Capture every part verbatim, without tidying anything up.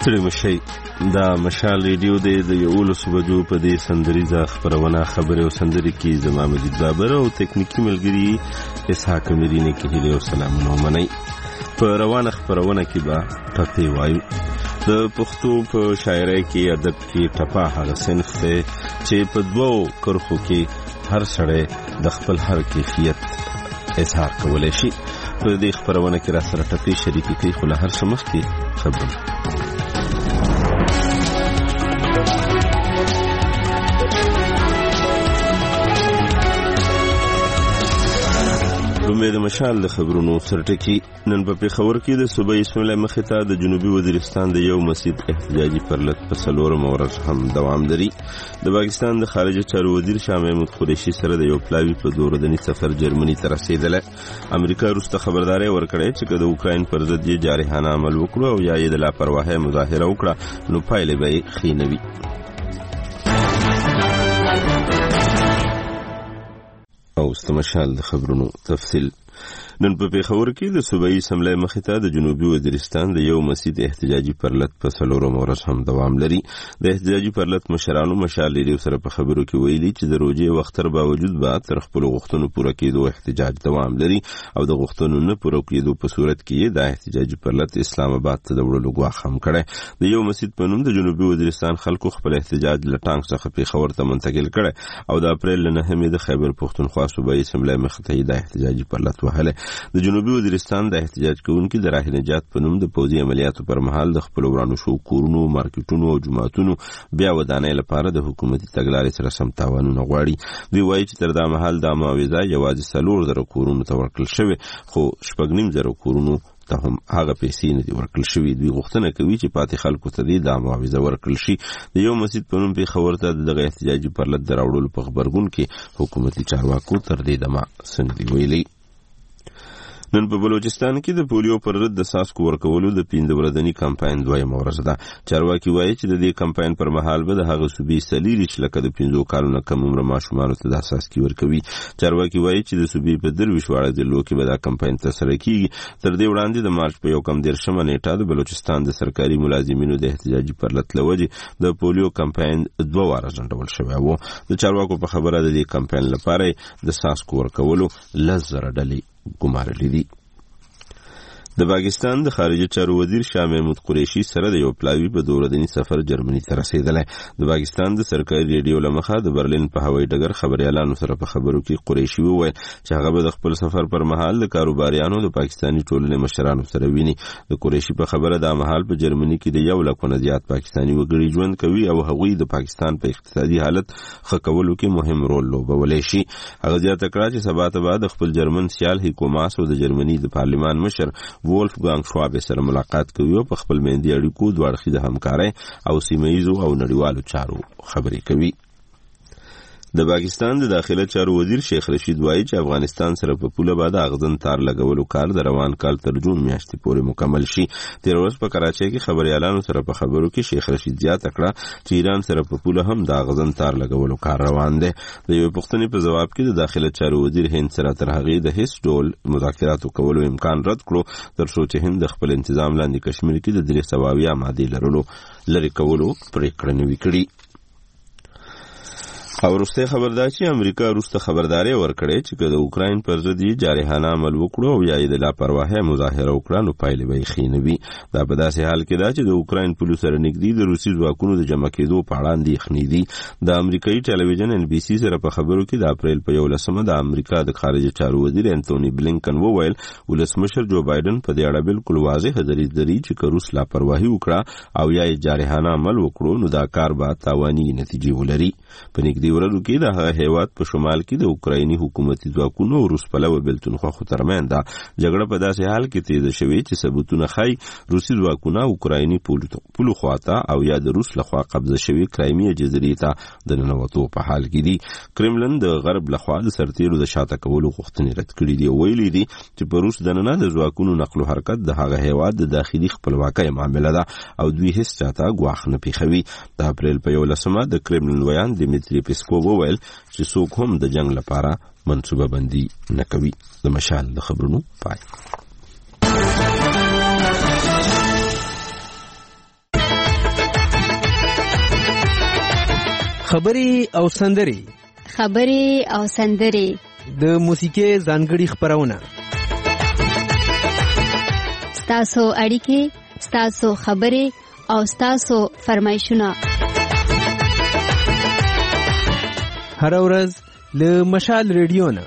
ستړي مشي دا مشال ریډیو دی د یولسو بجو په دې سندریزه خپرونه خبرې او سندرې کې زما مجید بابر او تکنیکی ملګري اسحاق میرینه کې هیله او سلامونه ومنئ. په روانه خپرونه کې به ټپې وایو. د پښتو په شاعرۍ کې ادب کې ټپه هغه صنف دی چې په دوو کرښو کې هر سړی د خپل هر کیفیت اظهار کولی شي. په دې خپرونه کې را سره ټپې شریکې کوي، خو له هر څه مخکې خبرونه. لومړی د مشال د خبرونو سرټکی. نن په پېښور کې د صوبې اسماعیل مخې ته د جنوبي وزیرستان د یو مسجد احتجاجي پرلط په څلورمه ورځ هم دوام لري. د پاکستان د خارجه چارو وزیر شاه محمود قریشي سره د یو پلاوي په دوه ورځني سفر جرمني ته رسېدلی. امریکا وروسته خبرداری ورکړې چې که د اوکراین پر ضد یې جارحانه عمل وکړو او یا یې د لاپرواهۍ مظاهره وکړه نو پایلې به یې ښې نه وي. او استمشال د خبرونو تفصیل. نن په پېښور کې د صوبایي اسمبلۍ مخې ته د جنوبي وزیرستان د یو مسجد احتجاجي پرلط په څلورمه ورځ هم دوام لري. د احتجاجي پرلط مشرانو مشال ریډیو سره په خبرو کې ویلي چې د روژې وخت تر باوجود به تر خپلو غوښتنو پوره کېدو احتجاج دوام لري او د غوښتنو نه پوره کېدو په صورت کې یې دا احتجاجي پرلط اسلام آباد ته د وړلو ګواښ هم کړی. د یو مسجد په نوم د جنوبي وزیرستان خلکو خپل احتجاج له ټانک څخه پېښور ته منتقل کړی او د اپریل له نهمې د خیبر پښتونخوا صوبایي اسمبلۍ مخې ته یې دا احتجاجي پرلط وهلی. د جنوبي وزیرستان د احتجاج کوونکي د راه نجات په نوم د پوځي عملیاتو پر مهال د خپل ورانو شو کورونو، مارکیټونو او جوماتونو بیا ودانۍ لپاره د حکومتي تګلارې سره سم تاوانونه غواړي. دوی وایي چې تر دا مهال دا معاوضه یوازې څلور زره کورونو ته ورکړل شوې، خو شپږ نیم زره کورونو ته هم هغه پیسې نه دي ورکړل شوي. دوی غوښتنه کوي چې پاتې خلکو ته دې دا معاوضه ورکړل شي. د یو مسجد په نوم پېښور ته دغه احتجاجي پرلط د راوړلو په غبرګون کې حکومتي چارواکو تر دې دمه څه نه دي ویلي. نن په بلوچستان کې د پولیو پر ضد د څاڅکو ورکولو د پنځه ورځني کمپاین دویمه ورځ ده. چارواکي وایي چې د دې کمپاین پر مهال به د هغه صوبې سلیري چې لکه د پنځو کالو نه کم عمره ماشومانو ته دا څاڅکي ورکوي. چارواکي وایي چې د صوبې په درویشت واړه ضلعو کې به دا کمپاین ترسره کیږي. تر دې وړاندې د مارچ په یو کم دېرشمه نیټه د بلوچستان د سرکاري ملازمینو د احتجاجي پرلط له وجې د پولیو کمپاین دوه واره ځنډول شوی و. د چارواکو په خبره د دې کمپاین لپاره د څاڅکو ورکولو لس زره ډلې ګمارلې دي. د پاکستان د خارجه چارو وزیر شاه محمود قریشي سره د یو پلاوي په دوه ورځني سفر جرمني ته رسېدلی. د پاکستان د سرکاري ریډیو له مخه د برلین په هوایي ډګر خبریالانو سره په خبرو کې قریشي وویل چې هغه به د خپل سفر پر مهال د کاروباریانو د پاکستاني ټولنې مشرانو سره ویني. د قریشي په خبره دا مهال په جرمني کې د یو لک نه زیات پاکستاني وګړي ژوند کوي او هغوی د پاکستان په اقتصادي حالت ښه کولو کې مهم رول لوبولی شي. هغه زیاته کړه چې سبا ته به د خپل جرمن سیال هیکو ماس او د جرمني د پارلمان مشر وولف ګانګ شواب سره ملاقات کوي او په خپل میندي اړیکو دوه اړخیزه همکارۍ او سیمه ییزو او نړیوالو چارو خبرې کوي. د پاکستان د داخله چارو وزیر شیخ رشید وایي چې افغانستان سره په پوله باندې اغزن تار لګولو کار د روان کال تر جون میاشتې پورې مکمل شي. تیر ورځ په کراچۍ کې خبريالانو سره په خبرو کې شیخ رشید زیاته کړه چې ایران سره په پوله هم د اغزن تار لګولو کار روان دی. د یو پښتني په جواب کې د داخله چارو وزیر هند سره تر هغه د هیڅ ډول مذاکراتو کولو امکان رد کړو تر څو چې هند خپل تنظیم لاندې کشمیر کې د درې سواویا ماده لرلو لری کولو پریکړه نوي کړې. او وروسته خبردار چې امریکا وروسته خبرداري ورکړې چې که د اوکراین پر ضد یې جارحانه عمل وکړو او یا یې د لاپرواهۍ مظاهره وکړه نو پایلې به یې ښې نه وي. دا په داسې حال کې ده چې د اوکراین پولو سره نږدې د روسي ځواکونو د جمع کېدو په اړه اندېښنې دي. د امریکایي ټلویزیون ان بي سي سره په خبرو کې د اپریل په یولسمه د امریکا د خارجه چارو وزیر انټوني بلینکن وویل ولسمشر جو بایدن په دې اړه بالکل واضح دریځ لري چې که روس لاپرواهي وکړه او یا یې جارحانه عمل وکړو نو دا کار به تاواني نتیجې ولري. په نږدې ورځو کې د هغه هیواد په شمال کې د اوکرایني حکومتي ځواکونو او روس پلوه بېلتونخواخو ترمنځ ده. جګړه په داسې حال کې تیزه شوې چې ثبوتونه ښایي روسي ځواکونه اوکرایني پولو خواته او یا د روس لخوا قبضه شوې کرایمیا جزیرې ته د ننوتو په حال کې دي. کرملن د غرب لخوا د سرتیرو د شاته کولو غوښتنې رد کړي دي او ویلي دي چې په روس دننه د ځواکونو نقل و حرکت د هغه هیواد د داخلي خپلواکۍ معامله ده او دوی هیڅ چاته ګواښ نه پېښوي. د اپریل په یولسمه د کرملن ویان دیمیتری پیسکوف وویل چې څوک هم د جنگ لپاره منصوبه بندي نه کوي. د مشال د خبرونو پای. خبري او سندري خبري او سندري د موسیقي ځانګړي خبرونه ستاسو اړیکې ستاسو خبري او ستاسو فرمایشونه هر ورځ له مشال ریډیو نه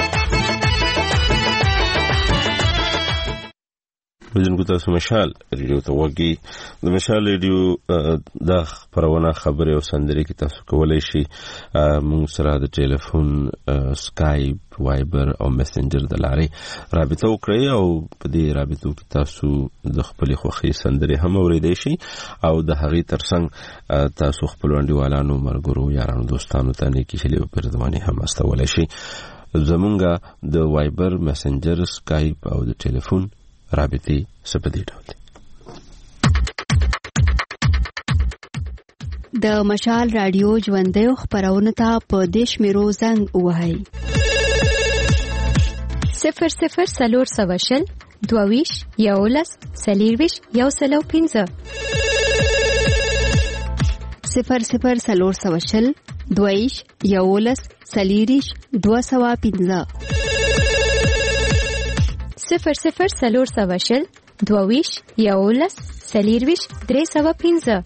وزن کو تاسو مشال ریډیو ته وګي د مشال ریډیو د خبرونه خبره او سندري کې تاسو کولای شي موږ سره د ټلیفون سکایپ وایبر او میسنجر د لارې رابطه وکړئ او په دې رابطو کې تاسو د خپل خوخي سندري هم اوریدئ شي او د هغې ترڅنګ تاسو خپل وندیوالانو مرګرو یارانو دوستانو ته نیکی شلی او پرځواني هم استولای شي زمونږه د وایبر میسنجر سکایپ او د ټلیفون رابطي سپدي ډول د مشال رادیو ژوندۍ خبرونه ته په دیش میرو زنګ وهاي صفر صفر سلور سواشل دوویش یولس سلیرویش یو سلو پینځه صفر صفر سلور سواشل دوویش یولس سلیریش دو سوا پینځه صفر صفر سلور سواشل دوویش یولس سلیرویش درې سوا پینځه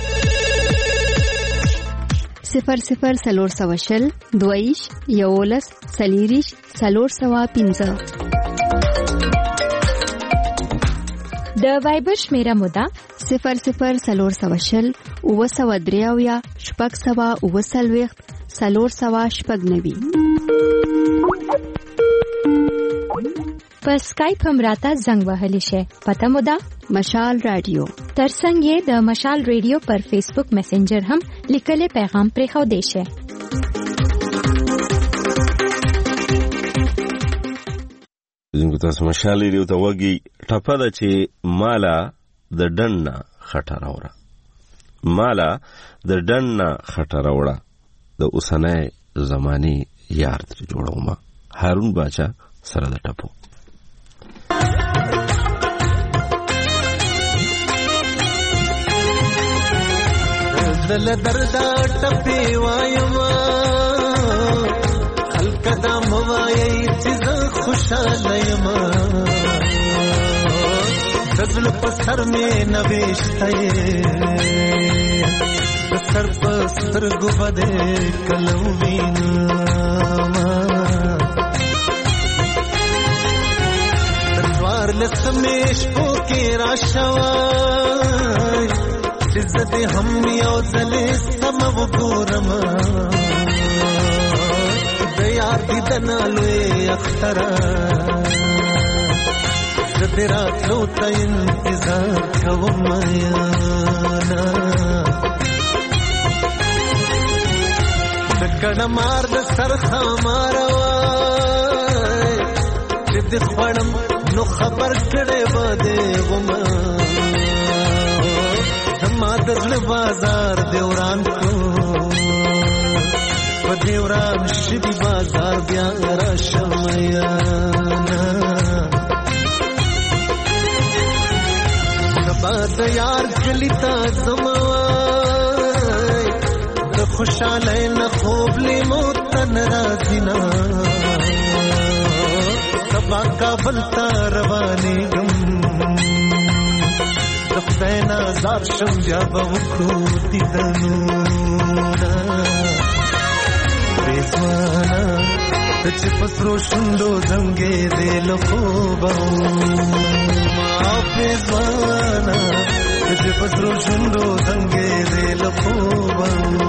صفر صفر سلور سواشل دوویش یولس سلیریش سلور سوا پینځه د وایبر شمیره مودا صفر صفر سلور سواشل اوه سوا دریاویا شپږ سوا اوه څلوېښت سلور سوا شپږ نوي په سکایپ هم راته زنګ وهلی شي پته مو ده مشال رادیو ترڅنګ یې د مشال ریډیو پر فیسبوک میسنجر هم لیکلي پیغام پرې خو دی شي زموږ تاسو مشال ریډیو ته وګي ټپه ده چې مالا د ډنه خټه راوړه مالا د ډنه خټه راوړه د اوسنۍ زماني یار تر جوړوم هارون باچا سره د ټپو دل دردا ټپي وایما خلق دا موایي چې خوشاله یم دل په سر مې نوښته د سر په سترګو باندې کلو وینا دوار لسمش پوکې راشوي عزت هم یو ځلې سم وګورم د یار دې دنالوي اختر زه راتلو ته انتظار کوم یانا د کډه مار د سر خمار وای چې د خړم نو خبر کړي بده غما ما دل بازار دیوران کو په دیوران شبي بازار بیا را شمایانا نبات یار کلیتا زموای د خوشاله نه خوب لی موتن رازینا سبا کابل تا رواني گم دفتینا زار شم جاب وکو دیدنونا ریزوانا تچ پسرو شندو زنگے دیل خوباو ما ریزوانا تچ پسرو شندو زنگے دیل خوباو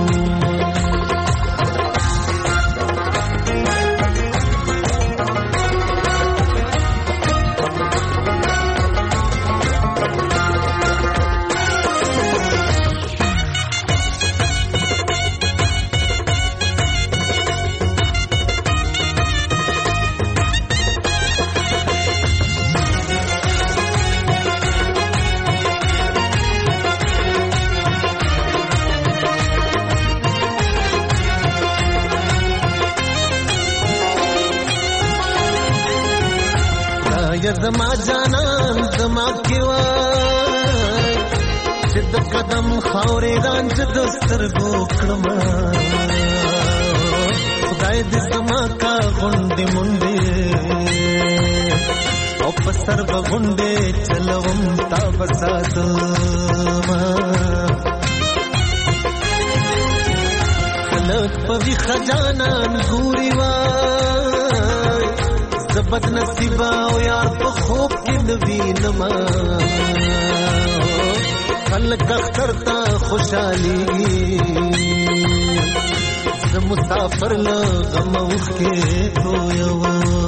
زما جانان زما کیوای چې د قدم خاورې رانج د سترګو کړم خدای دې زما کا غونډې منډې او په سر به غونډې چلوم تا به ساتم خلک په ویښه جانان ګوري وای زه بد نصیبه او یار په خوب کې نه وینم خلک اختر ته خوشحالېږي زه مسافر له غم اوښکې تویوم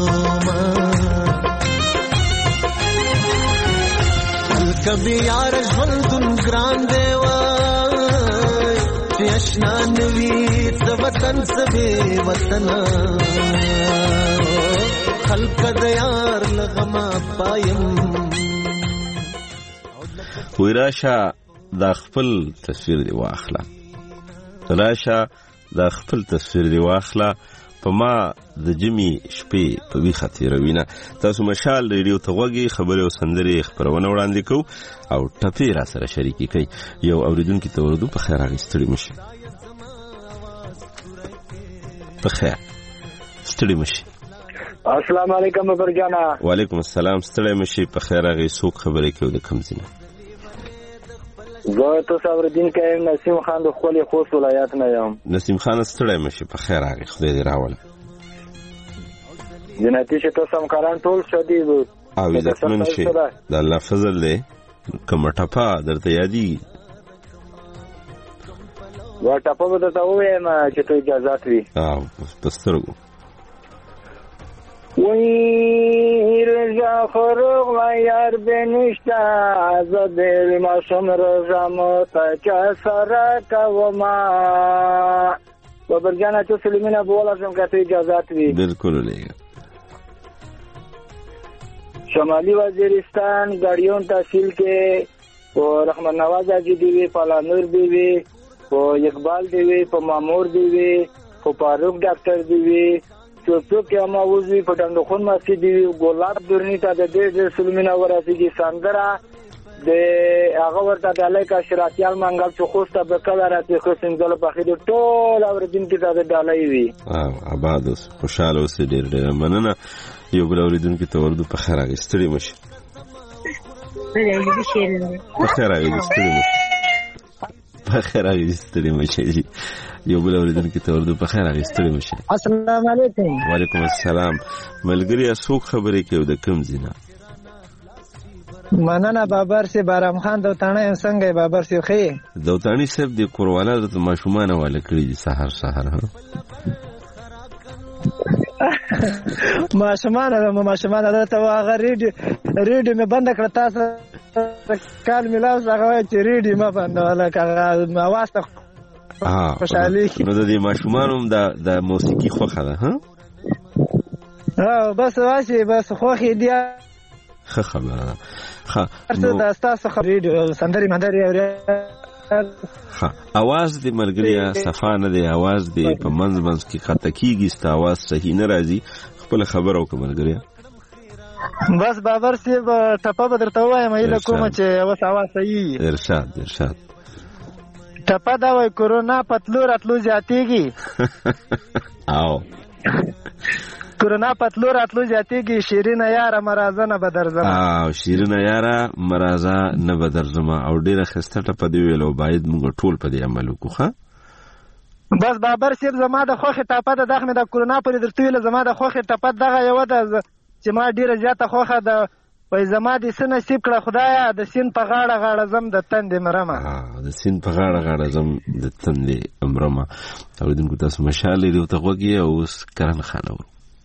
هلکه بې یاره ژوندون ګران دی وای چې اشنا نه وي څه وطن څه بې وطنه خلکه د یار له غمه پایم وی راشه دا خپل تصویر دی واخله راشه دا خپل تصویر دی واخله په ما د جمی شپې په ویښه تېروي نه تاسو مشال ریډیو ته غوږی خبرې او سندرې خپرونه وړاندې کوو او ټپې را سره شریکې کوي یو اوریدونکي ته ورودو په خیر هغې ستړي مشي په خیر ستړي مشي السلام علیکم برجانا وعلیکم السلام ستړي مشي په خیر هغې څوک خبرې کوي د کوم ځای نه زه تو صبرالدین کایم نسیم خان د خپل خوست ولایت نه یم نسیم خان ستړی مشي په خیر هغې خدای دې راوله جنتي چې تاسو همکاران ټول ښه دي او عزتمن شي د الله فضل دی کومه ټپه درته یادېږي وا ټپه به درته ووایم چې ته اجازات وي او په سترګو وی رجا خروغ و یار بنشتا زدر ماشم رجا موتا چا سرکا و ما بابر جانا چو سلیمین بولا شم که تو اجازات وی بلکل لیگا شمالی وزیرستان گاڑیون تحصیل کے و رحمت نواز آجی دیوی پالانور دیوی و اقبال دیوی و مامور دیوی و پاروک ڈاکٹر دیوی څوک کې ما وزي په ډنډخون مسجد دی ګلاب درنی ته د دې د سلمینه وراسيږي سندره د هغه ورته د الیکا شراتیال منګل چې خوسته به کله راځي خو سنځل په خېد ټول اوردین کې د ډالۍ وي او آباد اوس خوشاله اوس ډېر ډېر مننه یو بل اوریدون کې تورد په خیر راغستړي مشه په خیر راغستړي مشه په خیر راغستړي مشه یو بل اوریدون کې تورد په خیر راغستړي مشه السلام علیکم وعلیکم السلام ملګری اسوک خبرې کوي د کوم زینا مننه بابر سي بارام خان دوتانه څنګه بابر سي خې دوتانی صاحب د کورواله د ماشومان والا کړی دي سحر سحر ها ماشومان د ماشومان درته واغه ریډ ریډ مې بند کړ تاسو کال ملاو هغه چې ریډ مې بند ولا کړه واسطه ها خوشالي نو د دې ماشومان هم د د موسیقي خوخه ده ها ها بس واشي بس خوخي دی خه خبره ها نو تاسو خبرې سندري مندري ها आवाज دې ملګریا صفا نه دی आवाज دې په منځ منځ کې خطا کیږي ست आवाज صحیح نه راځي خپل خبر او ملګریا بس بابر سی ټپه بدرته وایم ایله کوم چې اوس आवाज صحیح ارشاد ارشاد ټپه دا وای کورونا پتلو راتلو زیاتېږي او کورونا پتلو راتلو زیاتېږي شیرینه یاره مرازه نه بدرځم او شیرینه یاره مرازه نه بدرځم او ډیره خسته ټپه دی ویلو باید موږ ټول په دې عمل وکړو ښه بس بابر صاحب زما د خوخه ټپه د دغه د کورونا پر درته ویل زما د خوخه ټپه دغه یو د چې ما ډیره زیاته خوخه د وای زما د سن نصیب کړه خدایا د سین په غاړه غاړه زم د تندې مرمه ها د سین په غاړه غاړه زم د تندې مرمه اوریدونکو تاسو مشاله دی ته غوږی او کرن خانو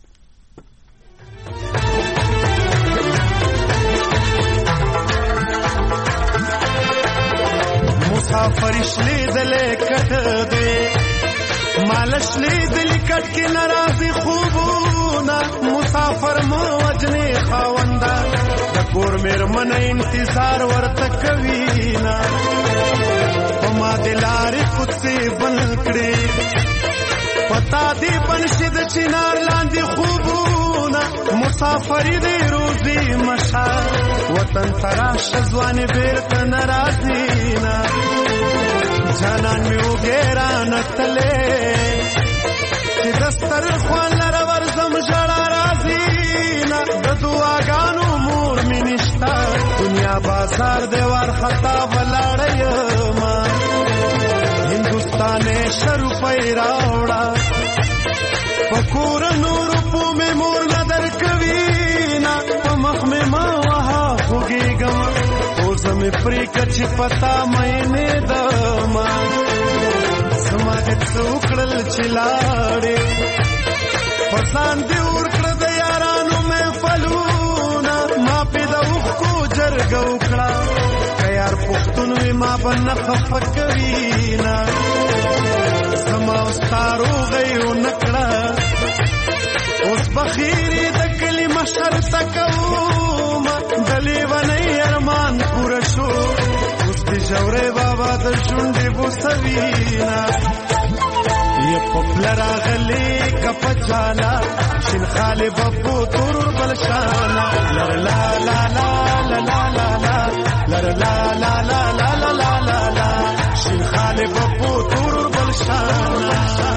مسافرش لیدلې کټ دی مالش لیدلې کټ کې ناراضي خوبونه مسافر مو وجنې خاوندا د کور مېرمن انتظار ورته کوي نا په ما دلارې کوڅې بل کړې پتا دی بنشد چنار لاندې خوبونه مسافری دی روزي مشال وطن تراش ځواني بیرته ناراضي نا جانان می وګرا نتلې چې دستر خوان لر ورزم جړا راضي نا د دعاګانو مور می نشتا دنیا بازار دی ور خطا ولاړې ما هندوستان شرو پیراوړه پکور نور په می مور نظر کوي نا په مخ می ما وها خوګيګم او زم پرې کچ پتا مې نه دما سماج څوکړل چلاړې پسان دی ور کړ د یارانو مې فلونا ما په دو کو جرګو کړه یار پښتون وی ما بن خفکوي نا سما استارو غيو نکړه اوس بخیری د کلمه شرط کوم دلی ونی ارمان پور شو اوس دی جوړه بابا د شونډې بوسوینا یې پپلرا غلی کپ چالا شین خاله بپو تور بلشانا لا لا لا لا لا لا لا لا لا لا لا لا لا لا لا لا شین خاله بپو تور بلشانا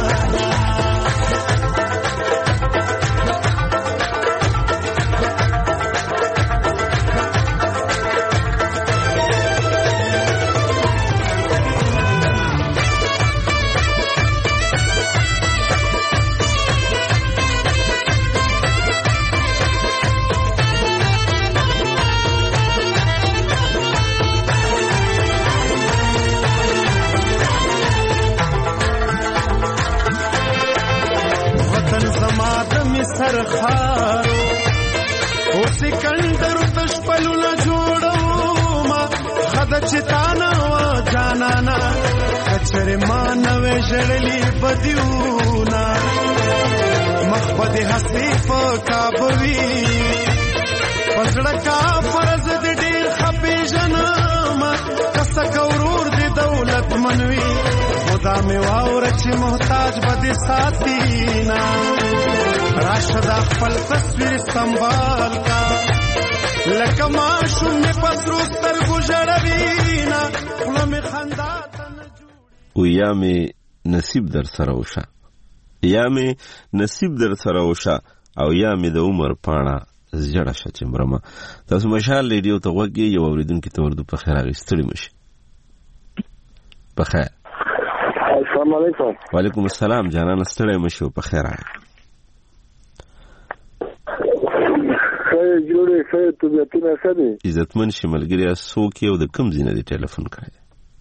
سرخارو او سکندر تشپلو لا جوړو ما خد چتانا وا جانانا کچر ما نوې جړلی بدیونا مخبد حسیف کابوی پسړه کا فرض دې ډیر خپې جنما کس کورور دې دولت منوي خدا می واور چې محتاج بده ساتینا راشد خپل تصویر سنبال کا لکه ما شوم پسرو ستر گجړوینا خلم خندا او یا می نصیب در سره وشه یا می نصیب در سره وشه او یا می د عمر پاڼه زړه شچ مرما تاسو مشال ریډیو ته وګي یو اوریدونکو ته ورته په خیر غستړي مشي په خیر السلام علیکم وعلیکم السلام جانان ستړي مشي په خیر خیر جوړې خیر ته ته نه سړي عزتمن شملګری څوک یو د کم زینه دی ټلیفون کړی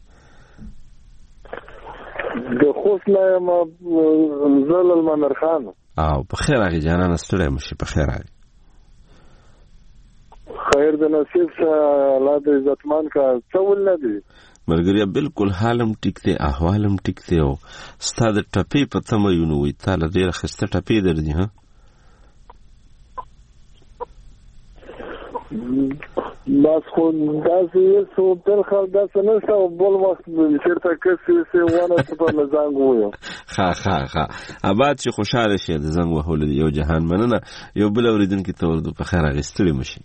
د خوست نه ما زلل منر خان او په خیر هغه جانان ستړي مشي په خیر هغه خیر د نصیب څخه الله د عزتمان کا څول نه دی مرګریا بالکل حالم ټیک دی احوالم ټیک دی او ستاد ټپی په تمه یو نو وی تعالی ډیر خسته ټپی درځي ها بس خو داسې سو تر خل داسې نه سو بل وخت چیرته کسي سي ونه په لزنګ وو ها ها ها اباد چې خوشاله شه د زنګ وهول یو جهان مننه یو بل اوریدونکو ته ورته په خیر غستړي مشي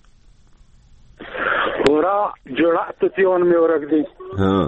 پورا جوړات تیون می ورګ دی ها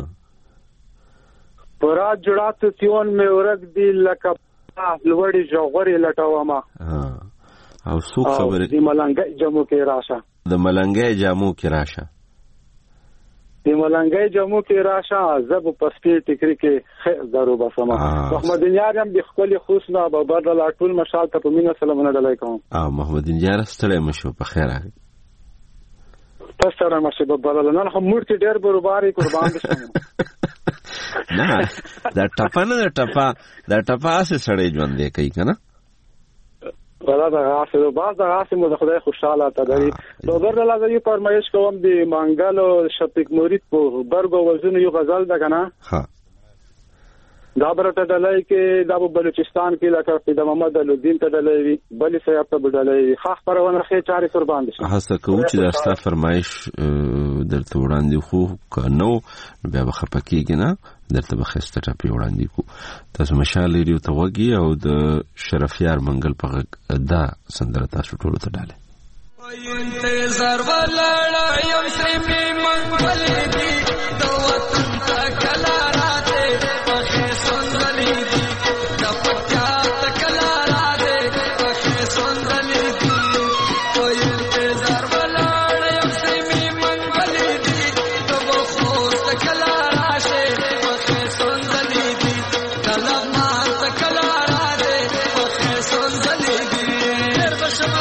پورا جوړات تیون می ورګ دی لکه لوړی جوغري لټاوما ها او څو خبره دی ملنګ جمو کې راشه د ملنګي جامو کې راشه د ملنګي جامو کې راشه زب پستی ټیکری کې زرو بسما محمد نجار هم د خپل خوشنا په بدل ټول مشال ته په مینه سلام نه ډلای کوم اه محمد نجار ستړي مشو په خیر راغی تاسو سره مشه په بدل نه هم مورتي ډېر برابرې قربان دي نه دا ټپا نه ټپا دا ټپا سره سړی ژوند دی کوي کنه ولا دا غاسه باز دا غاسه مو خدای خوشاله تا دی نو درته لازمي فرمایش کوم دی مانګالو شفیق مرید په برګو وزن یو غزل دا کنه ها دا برته دلای کې دا په بلوچستان کې لکه د محمد الدین ته دلای بلی صاحب ته بدلای خاص پرونه خې چاري قربان دي هڅه کوم چې دا ستا فرمایش درته وړاندې خو کنو بیا به خپکیږي نه درته به ښایسته ټاپې وړاندې کړو. تاسو مشال ریډیو ته غوږ او د شرفیار منګل په غږ دا سندره تاسو ټولو ته ډالۍ. انتظار ولاړ یم سیمې منګل دي د وطن ته کله راځې پخې سندلې دي د پټیا ته کله راځې پخې سندلې دي. انتظار ولاړ یم سیمې منګل دي د خوست ته کله راشې پخې سندلې دي د لغمان ته کله راځې پخې سندلې دي. ډېر بشما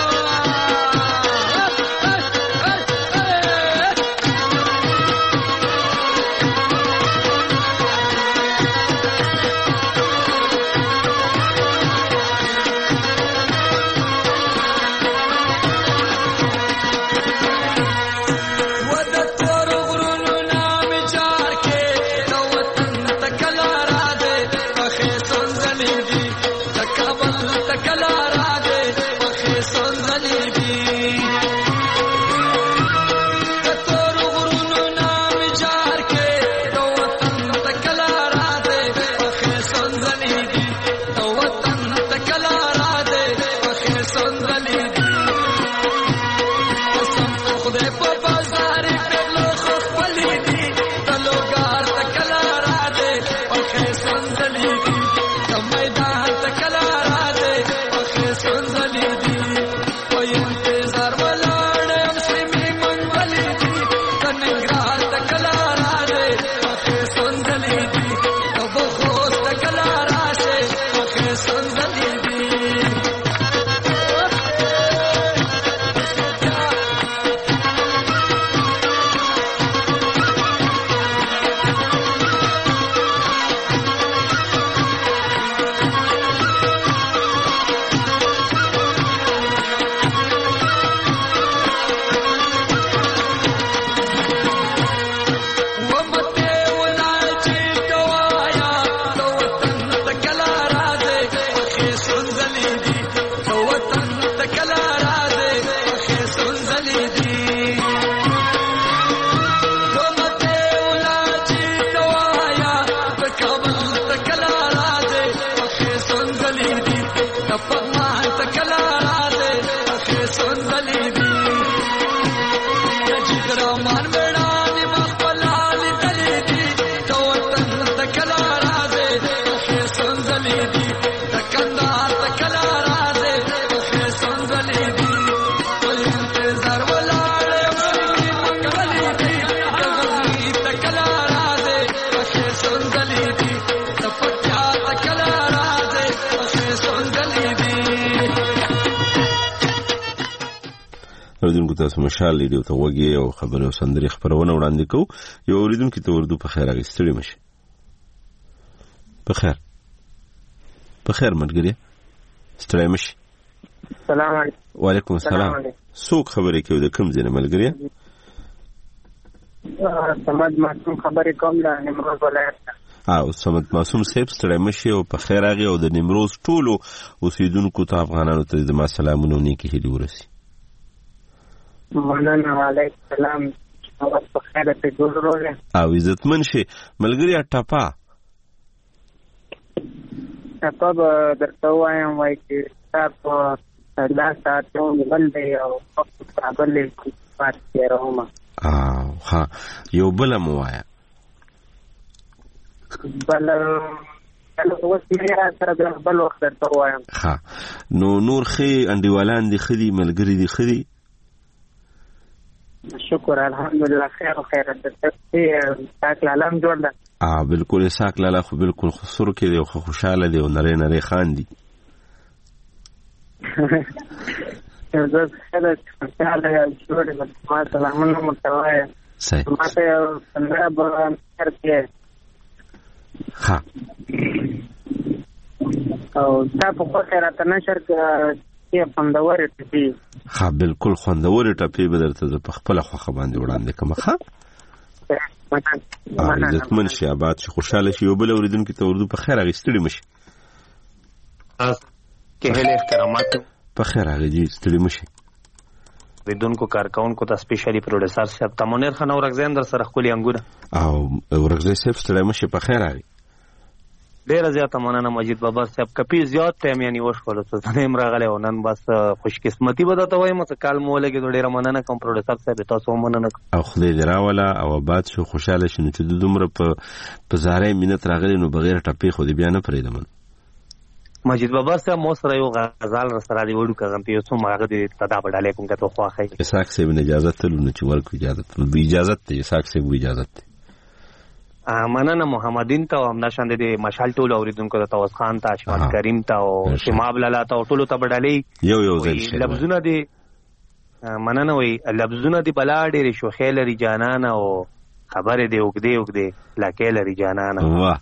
اوریدونکو تاسو مشال ریډیو ته وګورئ او خبرونه او سندرې خبرونه وړاندې کوو. یو اوریدونکو ته اردو په خیر اغستړي مشه. په خیر په خیر ملګری ستړی مشه. السلام علیکم. وعلیکم السلام. څوک خبرې کوي د کوم ځای نه ملګری؟ سمد معصوم خبرې کوم د نیمروز ولایت. او سمد معصوم صاحب ستړی مشه او په خیر اغي او د نیمروز ټولو اوسیدونکو ته افغانانو ته د ما سلامونه او نیکی هیلې ورسي. مننه. علیکم السلام. او په خیر ته ګورو او عزتمن شي ملګری. ټپا ټپا به درته وایم وای چې تاسو دا ساتو بل دی او په بل کې پاتې راوم. او ها یو بل مو وایا بل اوس مې را سره بل وخت درته وایم. ها نو نور خې انډیوالان دي خدي ملګری دي خدي؟ شکر الحمدلله خیر او خیر د تاسو تاک لالم جوړ ده. اه بالکل ساک لاله خو بالکل خسر کې دی او خوشاله دی او نری نری خان دی. زه خیر خوشاله جوړ ده. ما سلامونه متوای. صحیح. ما ته څنګه به کرته. ها او تاسو په خیر راته نشر کې خوندور ټپي. ها بالکل خوندور ټپي به درته په خپل خوخه باندې وړاندې کوم. ښه عزتمن شي آباد شي خوشاله شي. یو بل اوریدونکو ته اردو په خیر اغستړي مشي. کې هله احترامات په خیر اغې دي ستړي مشي. اوریدونکو کارکونکو ته سپیشلی پروډوسر صاحب ته منیر خان اورغزین در سره خولي انګوره او اورغزی صاحب ستړی مشه په خیر راغی. ډیره زیاته مننه مجید بابا صاحب کپی زیات ټایم یعنی وشول ته نیم راغلی او نن بس خوش قسمتي به درته وایم چې کال مو لګي ډیره مننه کوم پروډوسر صاحب تاسو مننه او خدای دې راوله او آباد شو خوشاله شنو چې د دومره په په زارې مینت راغلی نو بغیر ټپې خو دې بیا نه پرېدم. مجید بابا صاحب مو سره یو غزال را سره دی وړو کغم ته یو څو ماغه دې تدا بډاله کوم کته خو اخی اساق صاحب نه اجازه ته نو چې ورکو اجازه ته به اجازه ته اساق صاحب اجازه ته مننه محمدین ته او همداشان د مشال ټول اوریدونکو ته توس خان ته اشمت کریم ته او شماب لالا ته ټول ته بډالې یو یو ځل لفظونه دي مننه وي لفظونه دي بلا ډېر شو خیل ری جانان او خبره دی وګدي وګدي لکه لري جانان واه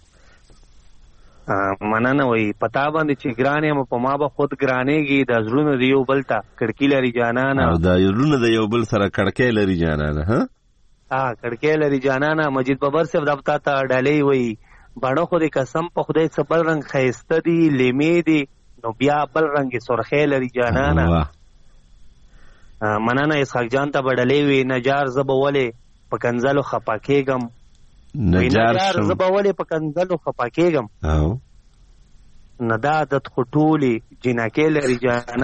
مننه وي پتا باندې چې ګرانې م په ما به خود ګرانېږي د زړونو دی یو بل ته کړکی لري جانان او د زړونو د یو بل سره کړکی لري جانان ها ها کړکې لري جانانا مجید بابر صاحب دبتا ته ډالۍ وي باڼه خو دې قسم په خدای څه بل رنګ ښایسته دي لیمې دي نو بیا بل رنګ سرخې لري جانانا مننه اسحاق جان ته به ډالۍ وي نجار زه به ولې په کنځلو خفه کېږم نجار زه به ولې په کنځلو خفه کېږم نه دا عادت خو ټولې جنکې لري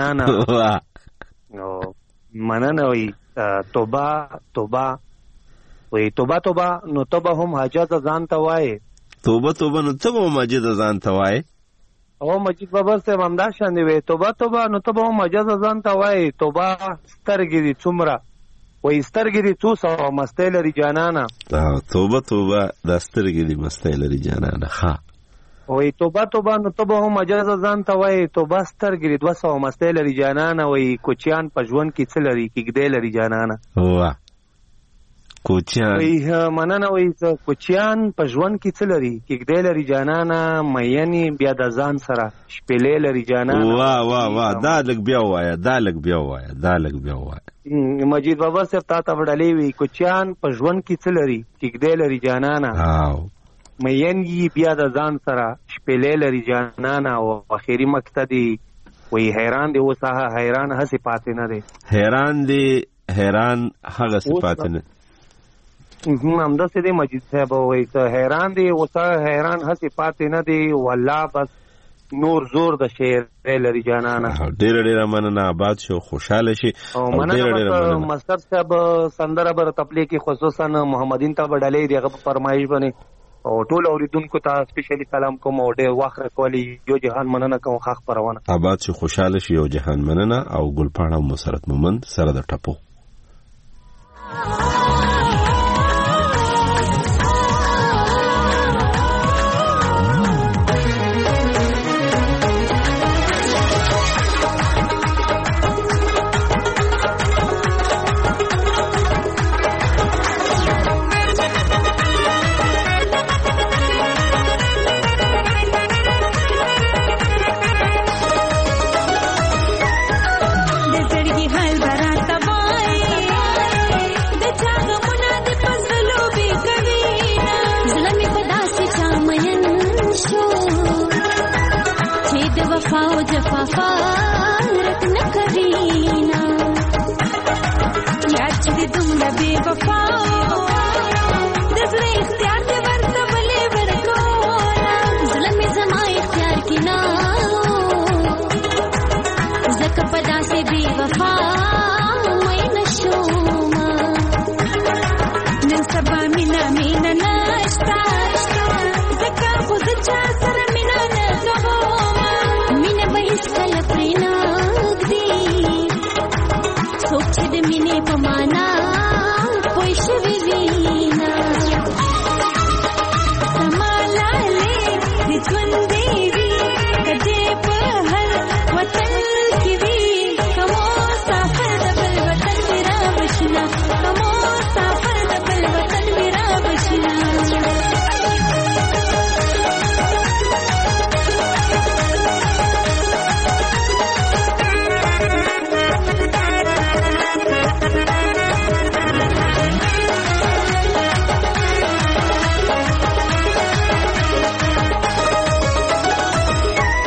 جانانا مننه وي توبه توبه وی توبه توبه نو توبه هم حاجت ځان ته وای توبه توبه نو توبه هم حاجت ځان ته وای او مجید بابا صاحب همدا شان دی وی توبه توبه نو توبه هم حاجت ځان ته وای توبه سترګې دي څومره وی سترګې دي څو سوه مستۍ لري جانانه توبه توبه دا سترګې دي مستۍ لري جانانه ښه وی توبه توبه نو توبه هم حاجت ځان ته وای توبه سترګې دي دوه سوه مستۍ لري جانانه وی کوچیان په ژوند کې څه لري کېږدی لري جانانه واه کوچیان وی مننه وی کوچیان په ژوند کې څه لري کېږدی لري جانانه مینې بیا د ځان سره شپېلې لري جانانه واه واه واه دا لږ بیا ووایه دا لږ بیا ووایه دا لږ بیا ووایه مجید بابا صاحب تا ته وډلې وي کوچیان په ژوند کې څه لري کېږدی لري جانانه مینې بیا د ځان سره شپېلې لري جانانه او اخري مقطع دی وی حیران دی اوس هغه حیران هسې پاتې نه دی حیران دی حیران هغسې پاتې نه همداسې دی مجید صاحب وایي ته حیران دی اوس حیران هسې پاتې نه دی والله بس نور زور د شعر لري جانانه ډېره ډېره مننه آباد شو خوشحاله شي او مننه مستر صاحب سندره به تپلې کې خصوصا محمدین ته به ډالۍ دی هغه په فرمایش باندې او ټول اوریدونکو ته سپیشلی سلام کوم او ډېر وخت راکولی یو جهان مننه کوم ښه خپرونه آباد شو خوشحاله شي یو جهان مننه او ګلپاڼه او مسرت مومند سره د ټپو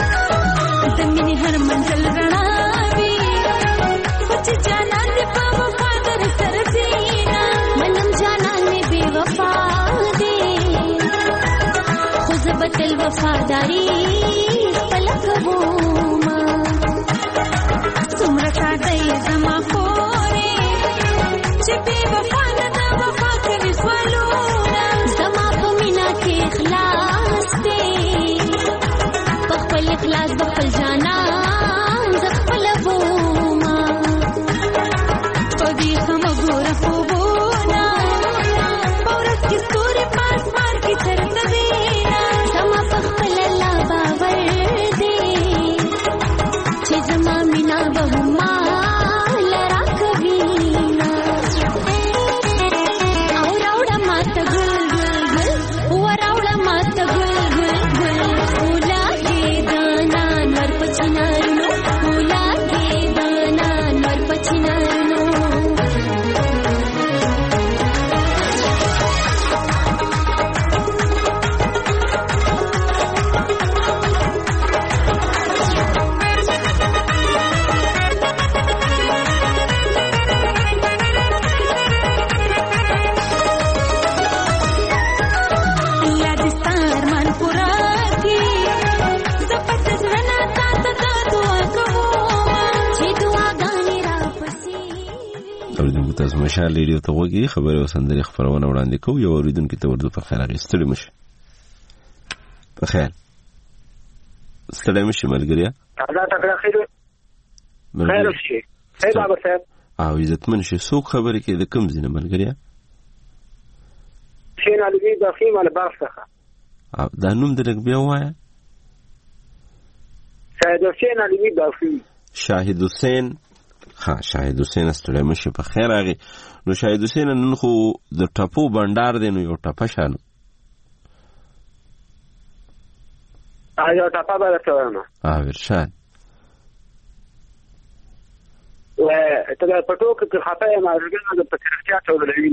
हर मंजिल रणावी कुछ जाना दे पावो وفاداری خپل کوما څومره ساده زما خورې چې بې وفا نه د وفا کوي سوالونه زما په مینا کې اخلاص دی په خپل اخلاص په خپل جانان زه خپل ووما په دې ښه مه ګوره خوبونه په ورځ کې ستوري په اسمان کې څرګندوي زما په خپل الله باور دی چې زما مینا به ما لرا کوي او راوړه ماته ګل ګل ګل و راوړه ماته ګل ګل ګل ولاګې دانان ورپچینارنو ولاګې دانان ورپچینارنو تاسو مشال ریډیو ته وګورئ خبره او سندري خبرونه وړاندې کوو یو اوریدونکو ته ورته په خیر اغستړي مشه په خیر ستړي مشه ملګریا دا تکړه خیر خیر شي خیر بابا صاحب او عزتمن شي څوک خبره کې د کوم ځینه ملګریا شین علي د خیم ال برخه او دا نوم درک بیا وایي شاهد حسین علي د خیم شاهد حسین ها شاهد حسین ستړی مشه په خیر راغی نو شاهد حسین نن خو د ټپو بندار دی نو یو ټپه شانو آیا ټپه به درته وایم اه ارشاد و ته په ټوکو کې خطا یې مارګنه د پکرختیا ټولوي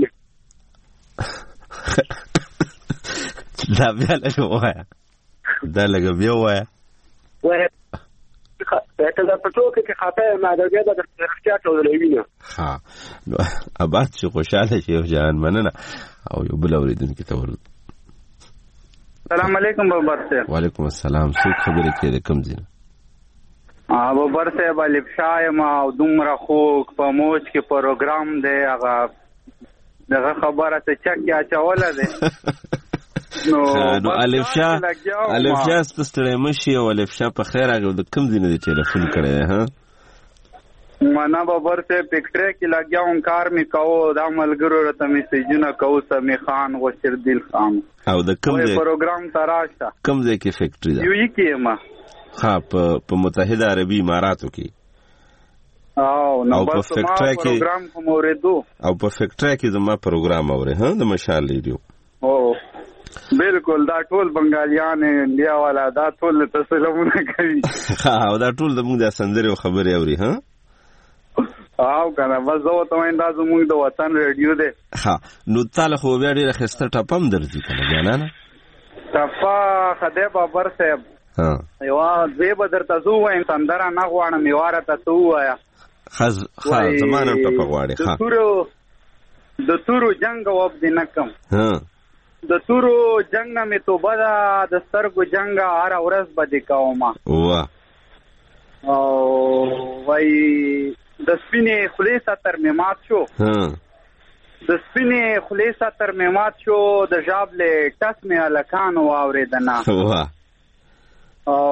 دا بیا لږه وایه دا لږه بیا وایه و ته دا پټو کې خاطه ما درګه د رښتیا ټولوي نه ها نو ابات چې خوشاله شي او جان مننه او یو بل اوریدونکو ته ورته السلام علیکم بابر صاحب وعلیکم السلام څوک خبرې کوي د کوم ځای ا بابر صاحب الف شایم او دومره خوک په موج کې پروګرام دی هغه دغه خبره ته چکه اچوله ده نو نو الف شاه الف شاه ستړی مشي او الف شاه په خیر هغه د کوم ځای نه ټلیفون کړی ها مانا بابر سے پکټره کې لګیا اون کار می کوو دا ملګرو رته میسیجونه کوو سمي خان وشر دل خان او د کوم ځای پروګرام تراشه کوم ځای کې فیکټری ده یو یې کې ما ها په متحده عربي اماراتو کې او نو بس ما پروګرام کوم اوریدو او په فیکټری کې زما پروګرام اوري ها د مشال ریډیو او بالکل دا ټول بنگالیان انډیا والا دا ټول تسلمونه کوي ها او دا ټول زموږ د سندري او خبري اوري ها او کنه بس زه ته وایم دا زموږ د وطن ریډیو دی ها نو تعالی خو بیا ډیره خسته ټپم درځي کنه جانا نه ټپا خدای بابر صاحب ها یو زه به درته زو وایم سندره نه غواړم یواره ته تو وایا خز ها زمانه ټپا غواړي ها د تورو د تورو جنگ وب دی نکم ها د تورو جنگ نه می توبه ده د سترګو جنگ هر ورځ به دی کومه واه او وای د سپینې خولې ساتر می مات شو ها د سپینې خولې ساتر می مات شو د ژابلې ټس می الکان واوریدنه واه او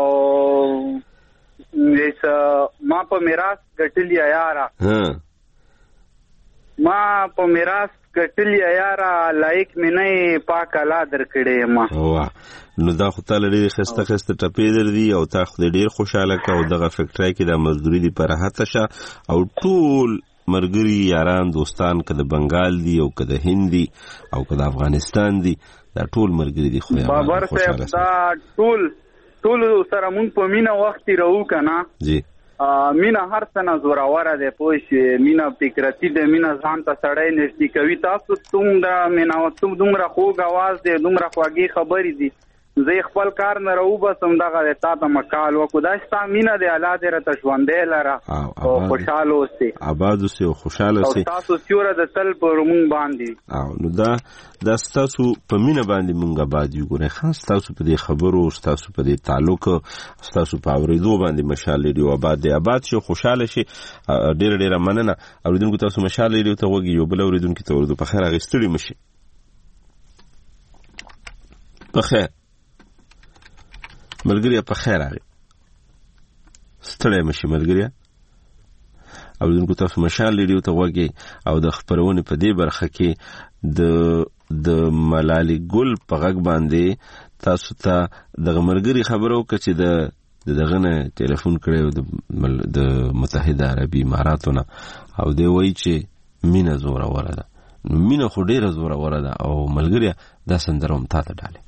ایس ما په میراث ګټلیا یارا ها ما په میراث ګټلیا یارا لایک مې نه پاک الله درکړې ما واه نو دا خو تعالی ډېر خسته خسته ټپې در دي او تا خو ډېر خوشاله کا او دغه فیکټری کې د مزدوري دی پر هته شه او ټول مرګري یاران دوستان که د بنگال دي او که د هند دي او که د افغانستان دي دا ټول مرګري دي خو بابر صاحب دا ټول ټول سره مونږ په مینا وخت راو کنه جی مینا هر څنګه زوراوره ده پوه مینا فکرتی ده مینا ځان ته سړی نشتی کوي تاسو څومره مینا څوم دومره خوږ आवाज ده دومره خواږی خبرې دي زه خپل کار نه راوبسم دغه تا ته مکال وکړو دا ستا مینه دی الله دې راته ژوندی لره او خوشحاله اوسې آباد اوسې او خوشحاله اوسې او ستاسو سیوره د تل پر مونږ باندې او نو دا دا ستاسو په مینه باندې مونږ آباد یو ګورئ خاص ستاسو په دې خبرو ستاسو په دې تعلق ستاسو په اورېدو باندې مشال ریډیو آباد دی آباد شي خوشحاله شي ډېره ډېره مننه اورېدونکو تاسو مشال ریډیو ته غوږ یو بل اورېدونکي ته ورځو په خیر هغې ستړي مشي په خیر ملګریا په خیر راغی ستړی مشي ملګریا اورېدونکو تاسو مشال ریډیو ته غوږ او د خپرونې په دې برخه کې د د ملالي ګل په غږ باندې تاسو ته دغه ملګري خبرو وکړه چې د دغه نه ټلیفون کړی د متحده عربي اماراتونه او دی وایي چې مینه زوروره ده مینه خو ډېره زوروره ده او ملګریا دا سندره هم تا ته ډالې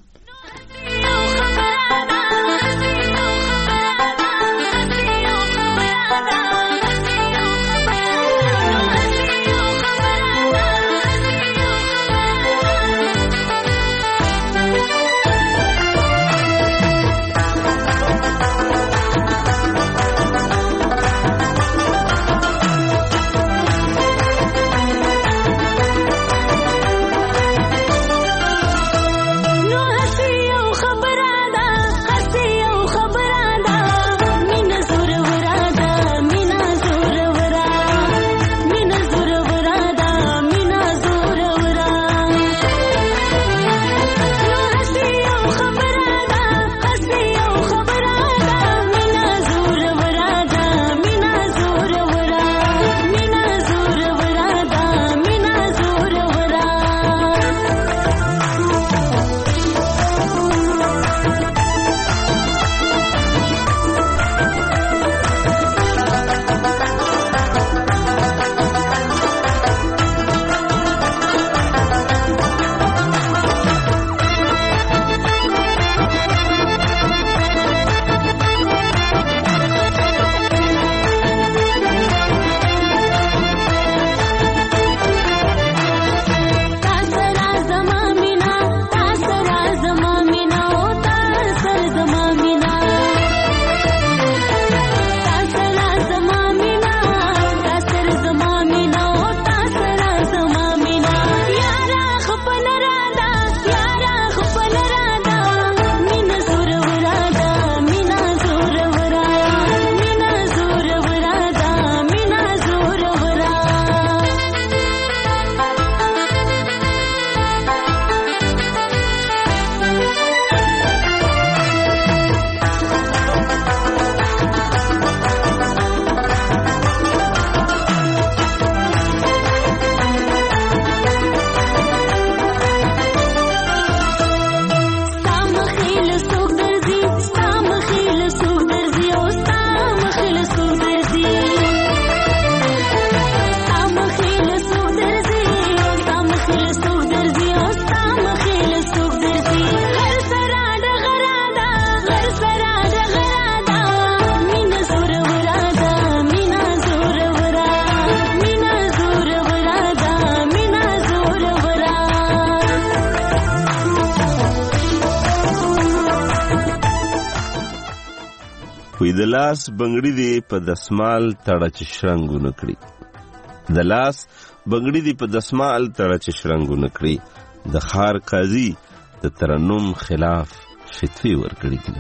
د لاس بنگړی دی په دسمال تړه چې شرنګو نکړي د لاس بنگړی دی په دسمال تړه چې شرنګو نکړي د خار قاضي د ترنم خلاف فتوی ورکړي دي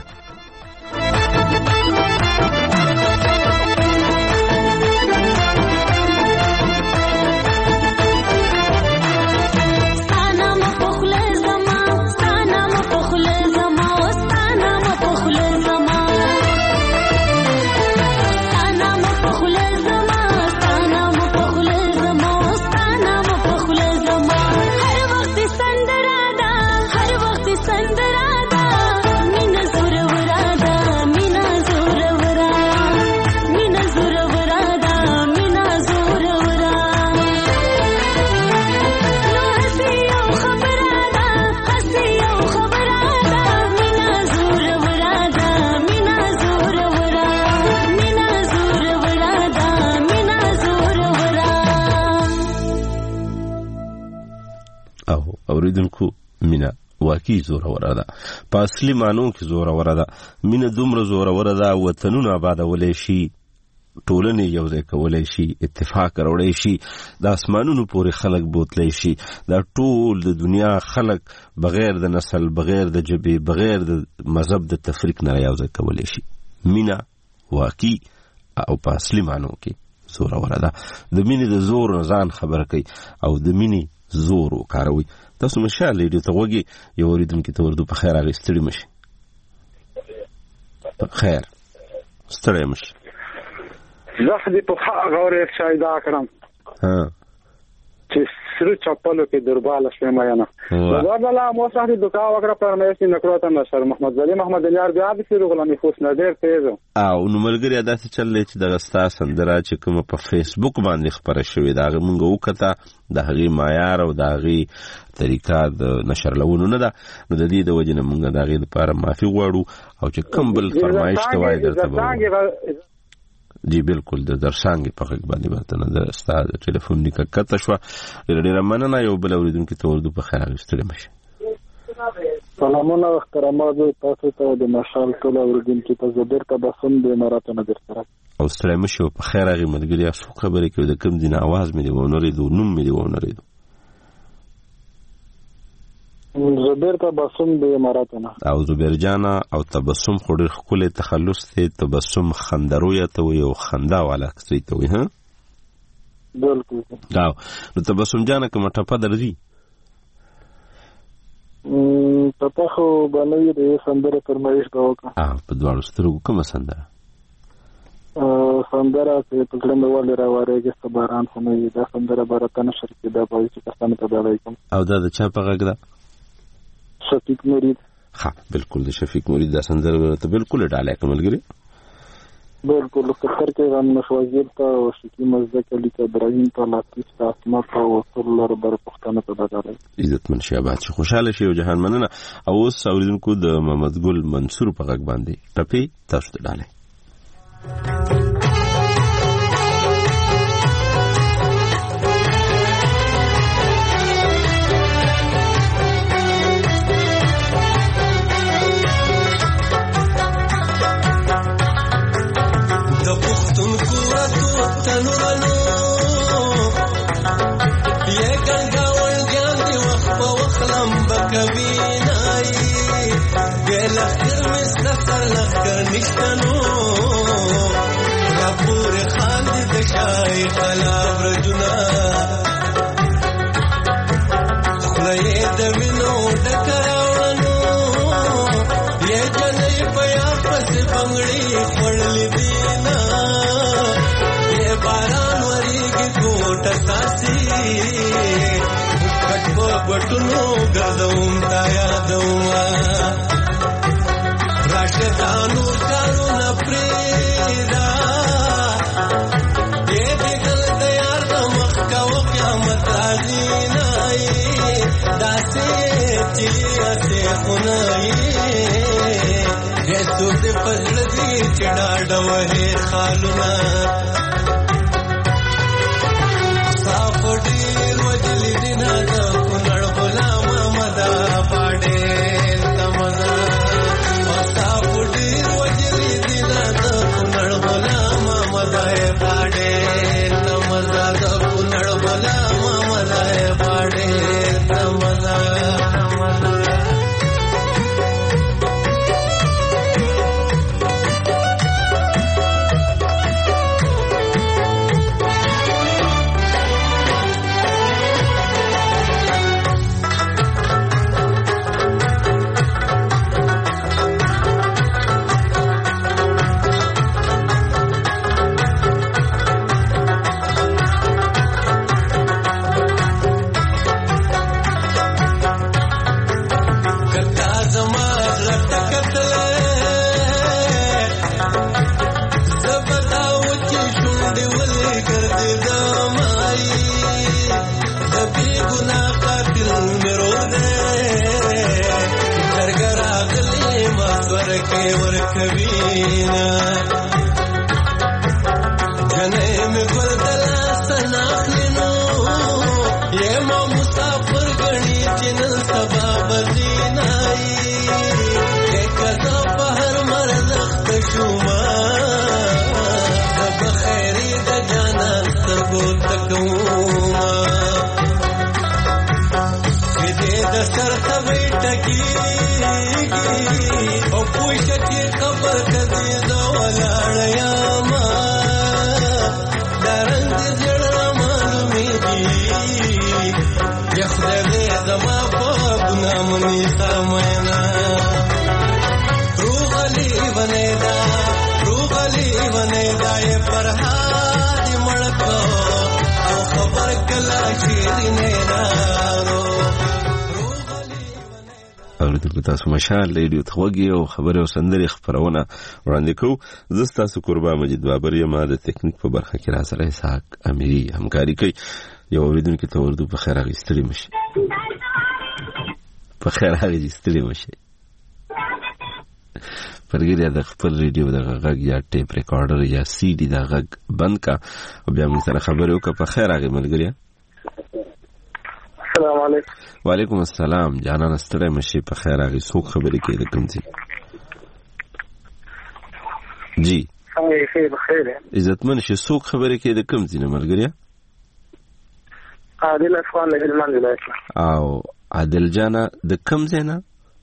اوریدونکو مینا واقعي زوروره ده، په اصلي معنو کې زوروره ده. مینه دومره زوروره ده، وطنونه آبادولی شي، ټولنې یو ځای کولی شي، اتفاق راوړی شي، د اسمانونو پورې خلک بوتلی شي. دا ټول د دنیا خلک بغیر د نسل، بغیر د ژبې، بغیر د مذهب د تفریق نه یو ځای کولی شي. مینه واقعي او په اصلي معنو کې زوروره ده. د مینې د زور نه ځان خبره کوي او د مینې زور وکاروي. تاسو مشال ریډیو ته غوږی یو اوریدونکي ته وردو. په خیر هغې ستړي مشي، په خیر ستړی مشي. زه دې په هغه ورځ شایدا کړم چې سره چپلو کې درباله شوم ینه دا بلا مو صاحب دکا وکړه پر مې سي نکړو ته نشر محمد علي محمد یار بیا د سیرو غلامي خوش نظر تیز او نو ملګری ادا څه چلې چې د غستا سندره چې کوم په فیسبوک باندې خبره شوې دا موږ وکړه د هغه معیار او د هغه طریقه د نشر لونه نه ده. نو د دې د وجنه موږ د هغه لپاره معافي غواړو او چې کوم بل فرمایش کوي درته جی بالکل د درسانګي په غږ باندې باندې د استاد ټلیفون نیکه کته شو. ډېر مننه. یو بل اوریدونکو ته ورته په خیر غوښتل مشه. سلامونه احترامات تاسو ته د مشال ټول اوریدونکو ته زبر تبسم د امارات نه درته او ستړي مشه. په خیر هغه ملګری اسو خبرې کوي د کوم دین आवाज مې دی ونورې دو نوم مې دی ونورې دو زبر تبسم د امارات نه او زبر جانا او تبسم خوري خپل تخلص ته تبسم خندرويه ته یو خندا والا څه ته وي. ها بالکل دا نو تبسم جانا کوم ټپه درځي م ټپه خو باندې د سندره فرمایش دا وکړه. اه په دواړو سترګو کوم سندره ا سندره چې په کلمه ولې راوړېږي سباران خو نه دا سندره برته نشر کې دا په چې کسانه ته دلایکم او دا د چا په غږ ده؟ شفیق مرید. ها بالکل د شفیق مرید دا سندره ته بالکل ډاله کوملګری بالکل فکر کې غن مشوازیر ته او شکی مزدک علی ته ابراهیم ته لطیف ته اسماء ته او الله رب پښتنه ته دغه عزت منشي آباد شي خوشاله شي او جهان مننه. او اوس اوریدونکو د محمد ګل منصور په غږ باندې ټپي تاسو ته ډاله تنورانو یې ګنګاول ګان دی وخت په وخلم بکوي نای ګل اخر مې سر لخر نشتنو راپور خان دې د شای خلاب رجنا خلې د وینو ډکراونو یې جنې پیا پس بنگړي خړلې دینا باران وریږي کوټ ساسي کټ په بټونو ګرځوم تا یادوم راشدانو کارو نپریدا دې دې دل تیار د مخ کا او قیامت راځي نای داسې چې اسه خنای هڅو دې پزړ دې چډا ډوه خالونه ډیر وجلی دینا د کونړ غلام مدا پاډې تمنا وستا ډیر وجلی دینا د کونړ غلام مدا پاډې تمنا د کونړ غلام مدا پاډې تمنا مسافر گنی چنل سبا بدین شوما د بخیرې د جانان سترګو ته کوما چې دې د سر خوي ټکیږي او پوښتې چې خبر کدي دا ولاړ یاما درنګ زړه معلومیږي یخ دې زما په ګناه مني سمنا روغلی ونیدا روغلی ونیدا یې فرهاد مړکو او خبر کلا چې نه دارو اوریدونکو تاسو مشال ریډیو ته وګورئ او خبره او سندري خبرونه وړاندې کوو. زه تاسو قربان مجید بابر یم د تکنیک په برخه کې را سره اسحاق اميري همکاري کوي. یو اوریدونکو ته ورته په خیر غوښتلی مشي په خیر غوښتلی مشي پرګریه د خپل ریډیو د غږ یا ټیپ ریکارډر یا سی ډي د غږ بند کا او بیا موږ سره خبرې وکړه. په خیر هغه ملګری. السلام علیکم. وعلیکم السلام. جانان ستړی مشي په خیر هغه څوک خبرې کوي د کوم ځای؟ جی څنګه یې بخیر عزتمن شي څوک خبرې کوي د کوم ځای ملګری؟ عادل افغان له هلمند ولایت. او عادل جانا د کوم ځای نه؟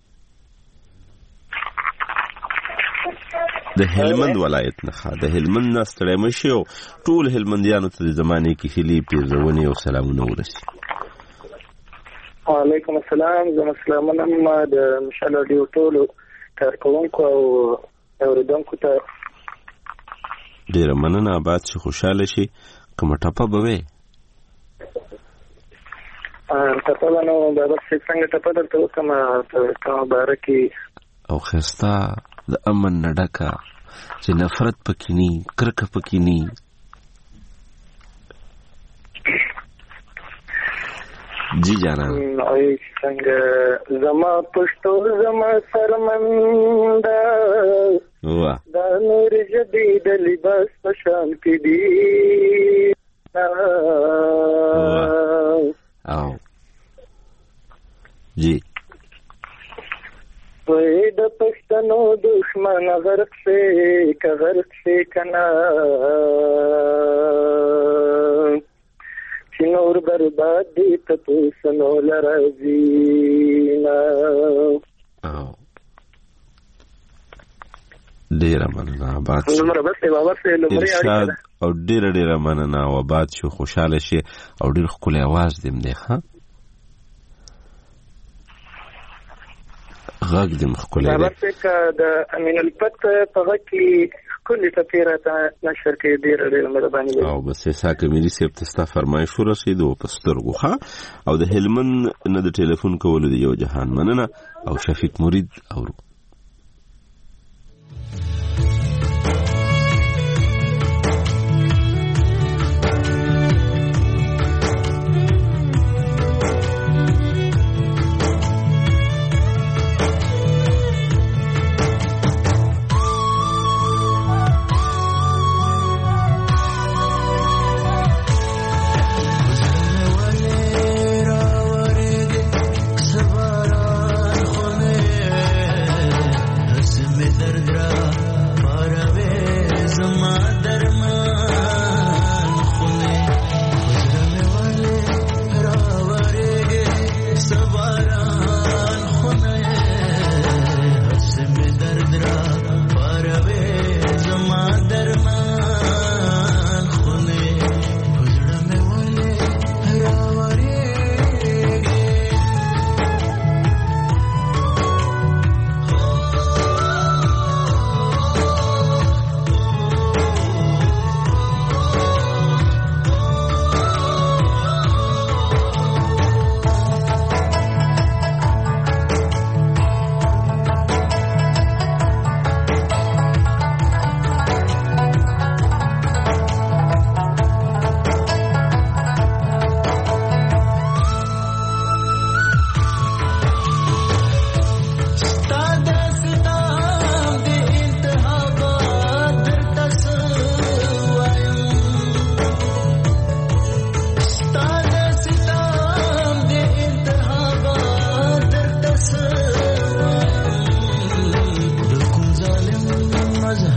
د هلمند ولایت نه. د هلمند نه ستړی مشي او ټول هلمندیانو ته د زمانې کې هلي پیرزونې او سلامونه ورسي. وعلیکم السلام. زما سلامونه د مشال رادیو ټولو کارکوونکو او اوریدونکو ته ډیره مننه. آباد شي خوشاله شي. کومه ټپه به وي؟ ټپه به نو بابا صاحب څنګه ټپه درته وکړم ته مبارکي او ښایسته د امن نه ډکه چې نفرت پکې ني کرکه پکې ني. جی جانا څنګه زما پښتو زما سرمنده دا نور جدید لباس پشان کې دی او جی وې د پښتنو دشمن غرق سے کا غرق سے کنا چې نور برباد دي ته سنو لرازینا. او ډیره مننه. آباد شي ارشاد او ډیره ډیره مننه او آباد شو خوشاله شي او ډیر ښکلی اواز دیم دی. ښه غږ دې مخکله دی. د امین الفت په غږ کې ښکلې ټپې راته نشر کوي. ډېره ډېره مهرباني وي. او بس اسحاق اميري صاحب ته ستا فرمایش ورسېدو په سترګو. ښه او د هلمند نه د ټلیفون کولو د یو جهان مننه او شفیق مرید اورو.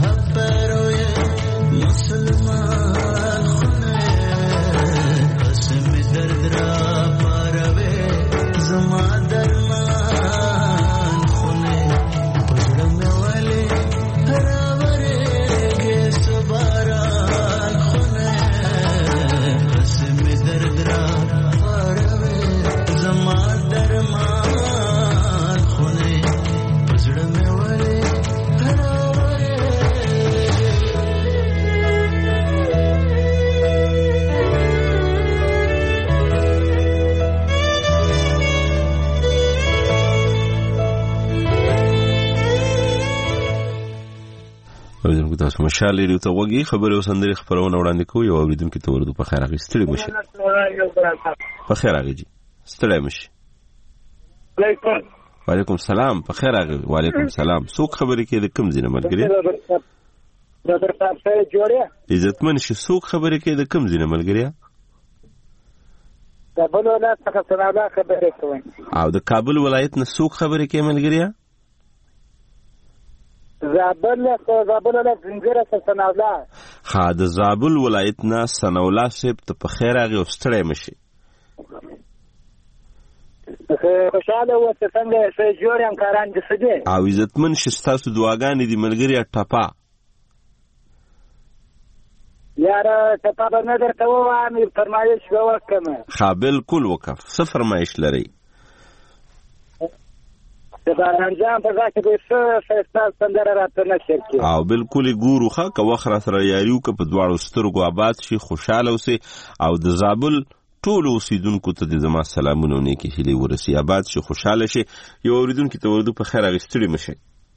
تاسو مشال لري ته وګي خبره وسندري خبرونه وړاندې کوي او اوریدونکو ته ورته په خیر اغستړي مشي په خیر اغږي ستړي مشي وعلیکم السلام په خیر اغږي وعلیکم السلام څوک خبرې کې د کوم ځینه ملګری ډاکټر صاحب سره جوړه عزتمن شي څوک خبرې کې د کوم ځینه ملګری کابل ولایت څخه سناولا خبرې کوي او د کابل ولایت نه څوک خبرې کې ملګری زابل زابل ولایت زنجیره سناولا ها د زابل ولایت نه سناولا سپ ته په خیر اغه واستړی مشي خوشاله و چې څنګه سې جوړم کاران دي سدي او عزتمن شستاسو دعاګانې دي ملګری ټپا یار ټپا باندې درته وایم فرمایش وکم ها بالکل وکف څه فرمایش لري انجام په ځکه چې څه فیصله سندره راته نشي او بالکل ګورو ښه که وخت سره یاریو که په دواړو سترګو آباد شي خوشاله اوسئ او د زابل ټول اوسیدونکو ته د زما سلامونه او نیکې هیلې ورسي آباد شي خوشاله شي یو اوریدونکي ته ورده په خیر اغستړي مشي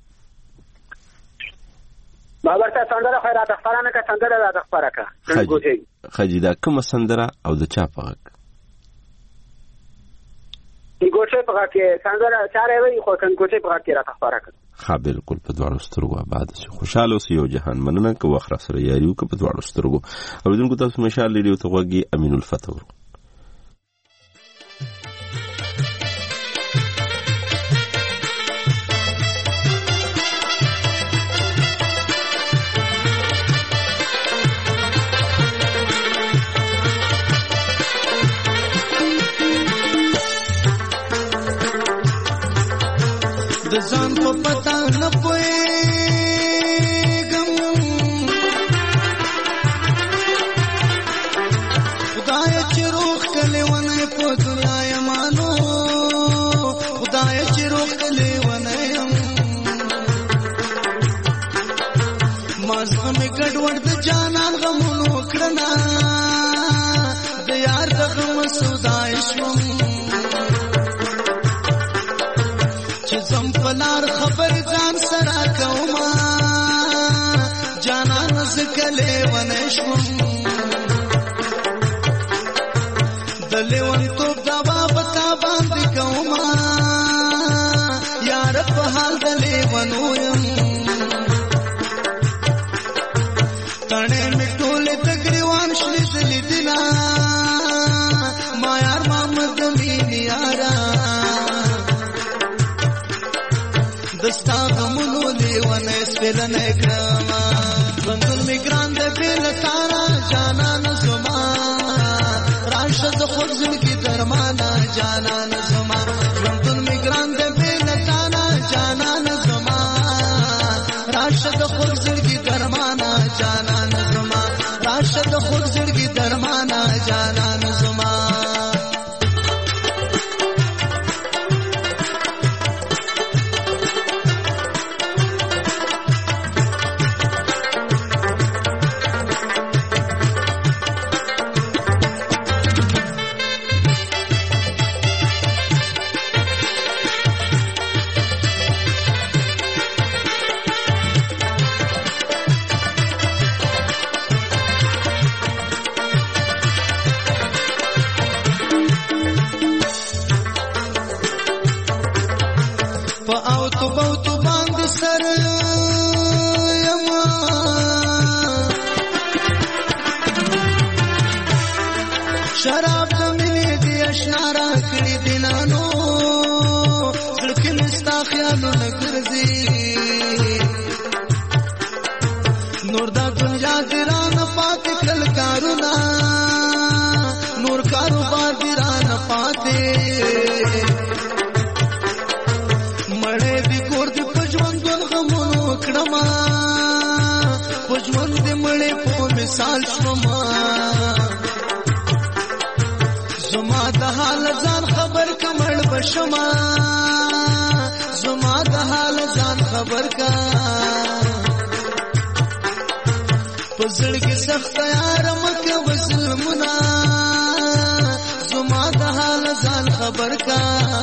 بابا ته سندره خیر راته خبرانه که سندره راته خبره که خجی دا کومه سندره او د چا په غږ ګوټه په کې څنګه چاره وي خو څنګه ګوټه په کې راته خبره کړه ها بالکل په دواړو سترګو آباد شي خوشاله اوسئ یو جهان مننه که وخت سره یاریو که په دواړو سترګو اوریدونکو تاسو مشال لري او ته وګي امین الفتور د ځان په پتا نه پوهېږم خدایه چې روغ کلی ونی په دنیا یمانو خدایه چې روغ کلی ونی یم ما زغمې ګډوډ د جانان غمونو کړنه د یار د غم سودای شوم لار خبر ځان سره کوما جانان زکلې ونشم د لیوان توپ دوا پتا باندې کوما یار په حال د لیوانو يم تڼې میټولې تګریوان شلې دلی دلا ما یار محمد مين یارا دستا غمونو لیوانه سپیلنه کرما بندل میگران ده بیل تارا جانان زما راشد خود زنگی درمانا جانان زما بندل میگران ده بیل تارا جانان زما راشد خود زنگی درمانا جانان زما راشد خود زنگی درمانا جانان زما نور دا دنیا ګرانه پاتې کل کارونه نور کاروبار ګرانه پاتې مړې دې کور دې په ژوندون غمونو کړما په ژوند دې مړې په مثال شوما زما د حال ځان خبر کمړ بشما زما د حال ځان خبر کا پزړ کې سخت یار مکه وسلمنا زما د حال ځان خبر کا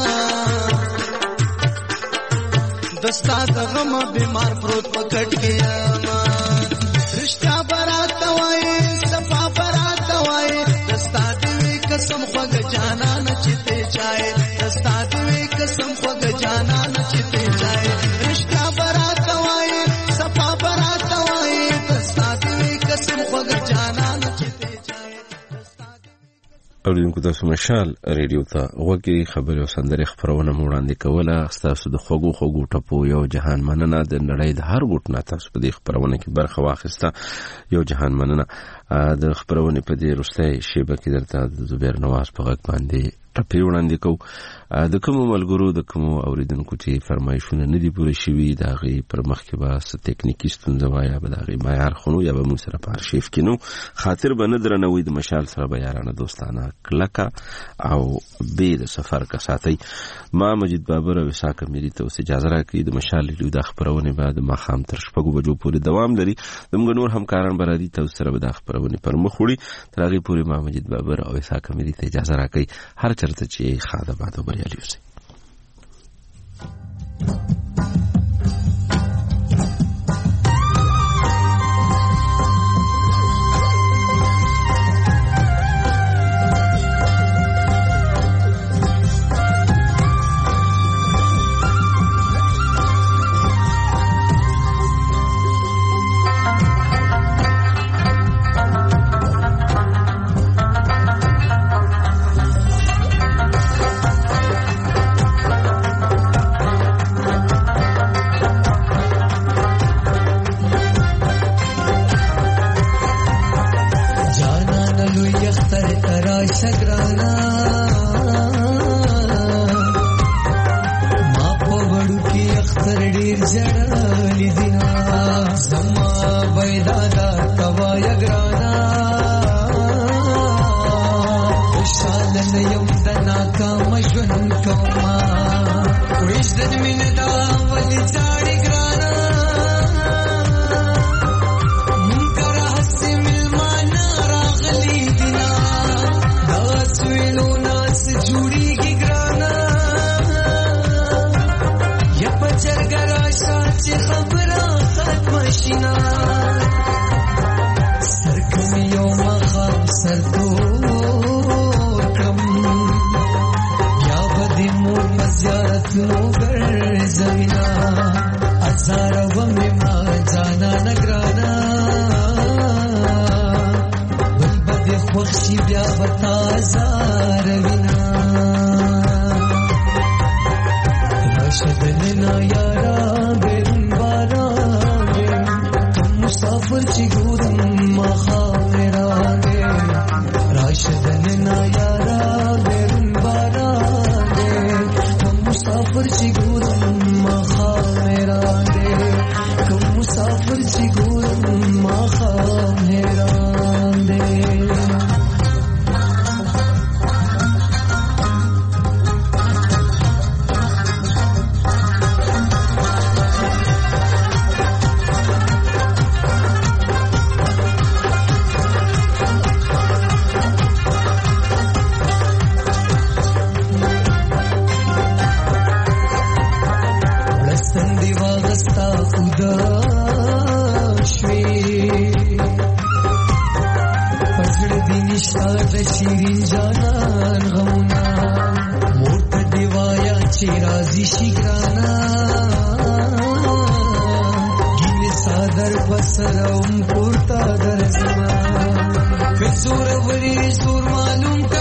دستا د غم بیمار پروت پکټ گیا ما رشتہ برات وای صفا برات وای دستا دې قسم خوګ جانا نچته چای دستا دې قسم خوګ جانا نچته چای رشتہ برات وای صفا برات وای دستا دې قسم خوګ جانا نچته چای اوریدونکو تاسو مشال ریډیو ته وګورئ خبري او سندري خبرونه مو وړاندې کوله تاسو د خوګو خوګو ټپو یو جهان مننه د نړۍ د هر ګوټ نه تاسو په دې خبرونه کې برخه واخیسته یو جهان مننه د خبرونه په دې وروسته شیبه کې درته د زبیر نواز په غږ باندې ټپې وړاندې کوو د کوم ملګرو د کوم اوریدونکو چې فرمایشونه نه دي پوره شوي د هغې پر مخ کې به څه تکنیکي ستونزه وه یا به د هغې معیار خونو یا به موږ سره په ارشیف کې نو خاطر به نه درنوي د مشال سره به یارانه دوستانه کلکه او بې د سفر که ساتئ ما مجید بابر او اسحاق امیري ته اوس اجازه راکړي د مشال ریډیو دا خپرونې به د ماښام تر شپږو بجو پورې دوام لري زموږ نور همکاران به راځي تاسو سره به دا خپرونې پر مخ وړي تر هغې پورې ما مجید بابر او اسحاق امیري ته اجازه راکړئ هر چرته چې خاده بعد و بریالی اوسئ Sur, sur, malum